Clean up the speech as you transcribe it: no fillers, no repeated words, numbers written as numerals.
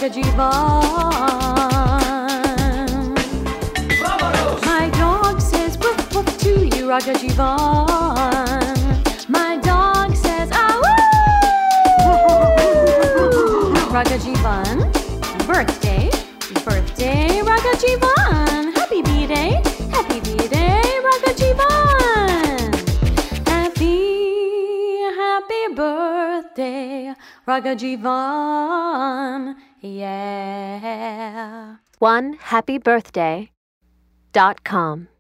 Ragajivan. My dog says woof woof to you, Ragajivan. My dog says ah woo. Ragajivan, birthday, birthday, Ragajivan. Happy B-Day, Ragajivan. Happy birthday, Ragajivan. Yeah. OneHappyBirthday.com